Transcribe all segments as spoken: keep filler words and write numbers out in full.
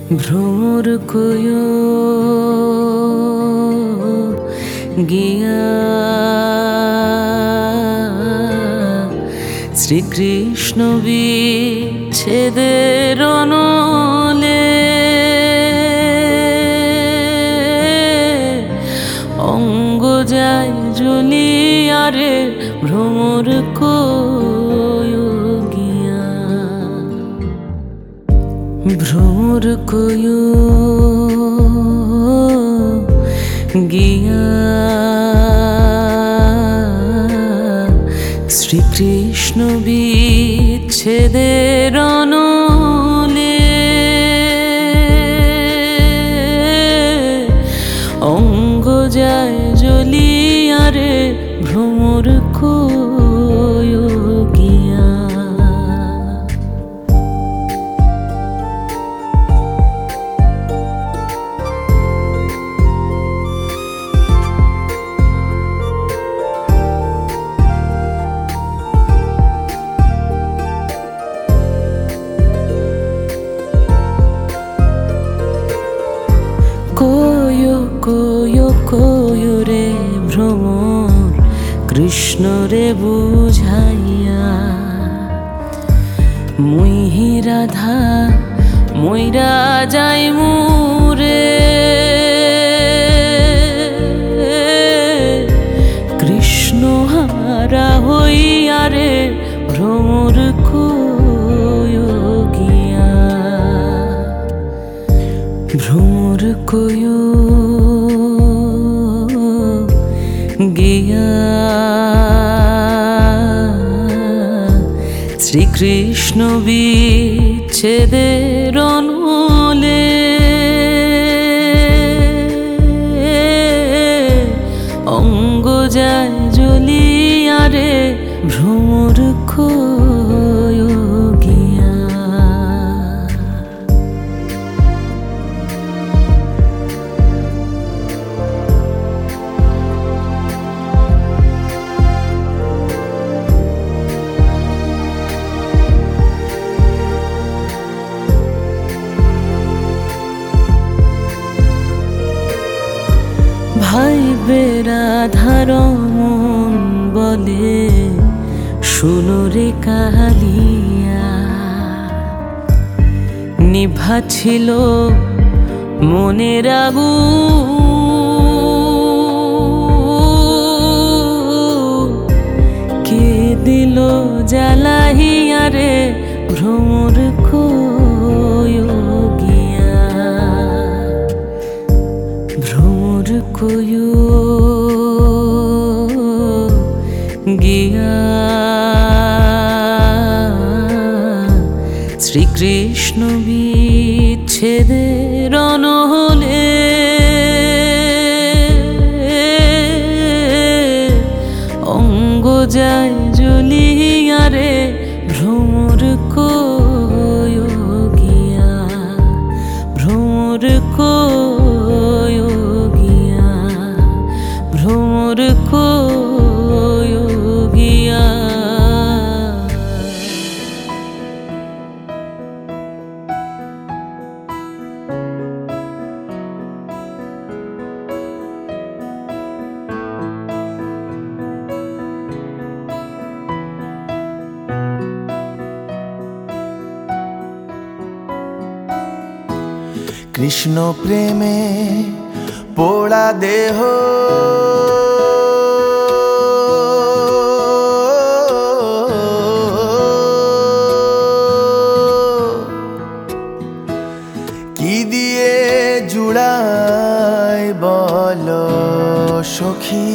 ভ্রমর কয়ো গিয়া শ্রীকৃষ্ণ বিচ্ছেদের অনলে অঙ্গ যায় জ্বলিয়া রে ভ্রমর কয়ো গিয়া ভ্রমর কয়ো গিয়া শ্রীকৃষ্ণ বিচ্ছেদের অনলে অঙ্গ যায় জ্বলিয়া রে ভ্রমর কয়ো গিয়া কয়ো কয়ো কয়ো রে ভ্রমর কৃষ্ণ রে বুঝাইয়া মুই রাধা মইরা যাই মুরে কৃষ্ণ হারা হইয়া রে ভ্রমর কয়ো গিয়া ভ্রমর কয়ো গিয়া শ্রীকৃষ্ণ বিচ্ছেদের অনলে অঙ্গ যায় জ্বলিয়া রে ভ্রমর কয়ো গিয়া ভাই বেরাধার মন বলে শুনো রে কালিয়া নিভা ছিল মনের আগুন কে দিল জ্বালাইয়া রে ভ্রমর কয়ো গিয়া ভ্রমর কয়ো গিয়া শ্রীকৃষ্ণ বিচ্ছেদের অনলে অঙ্গ যায় জ্বলিয়া রে ভ্রমর কয়ো গিয়া ভ্রমর কয়ো গিয়া ভ্রমর কয়ো গিয়া কৃষ্ণ প্রেমে পোড়া দেহ কি দিয়ে জুড়াই বল সখী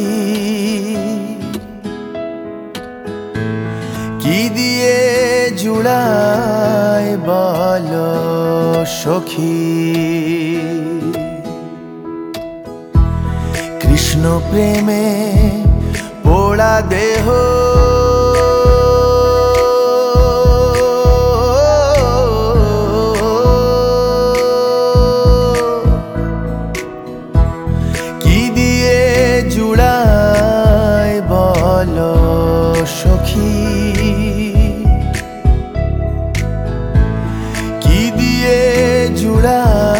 কি দিয়ে জুড়াই বল সখী কৃষ্ণ প্রেমে পোড়া দেহ কি দিয়ে জুড়াই বল সখী কি দিয়ে জুড়াই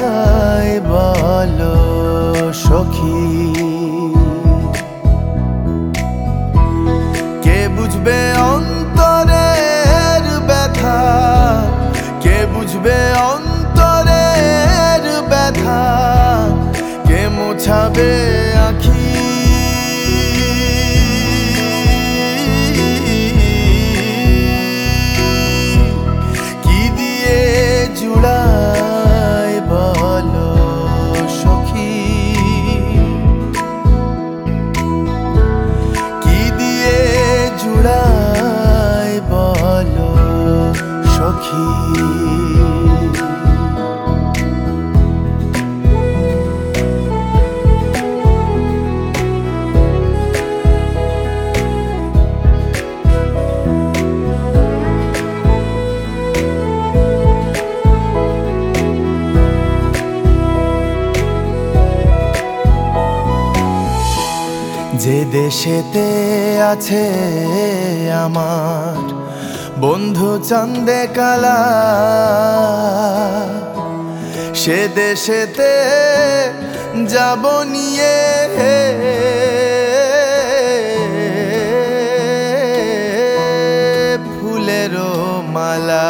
ভাবে আঁখি কি দিয়ে জুড়াই বলো সখী, কি দিয়ে জুড়াই বলো সখী। যে দেশেতে আছে আমার বন্ধু চান্দে কালা, সে দেশেতে যাব নিয়ে ফুলেরও মালা।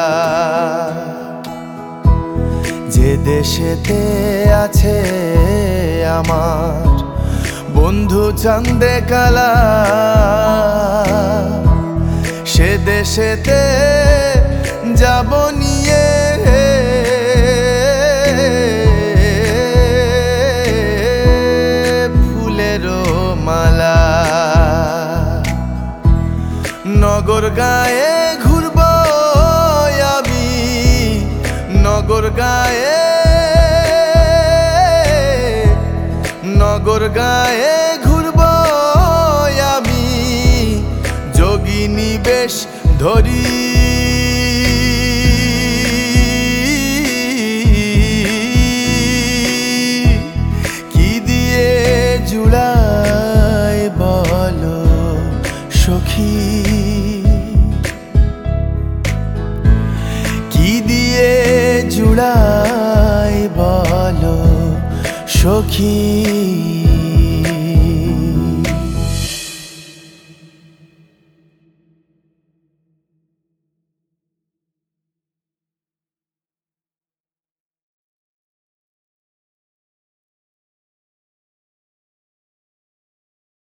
যে দেশেতে আছে আমার বন্ধু চান্দে কালা, সে দেশেতে যাব নিয়ে ফুলেরও মালা। নগর গায়ে ঘুরব আমি, নগর গায়ে নগর গায়ে ঘুরব আমি, যোগিনী বেশ ধরি কি দিয়ে জুড়াই বলো সখী, কি দিয়ে জুড়াই বলো সখী।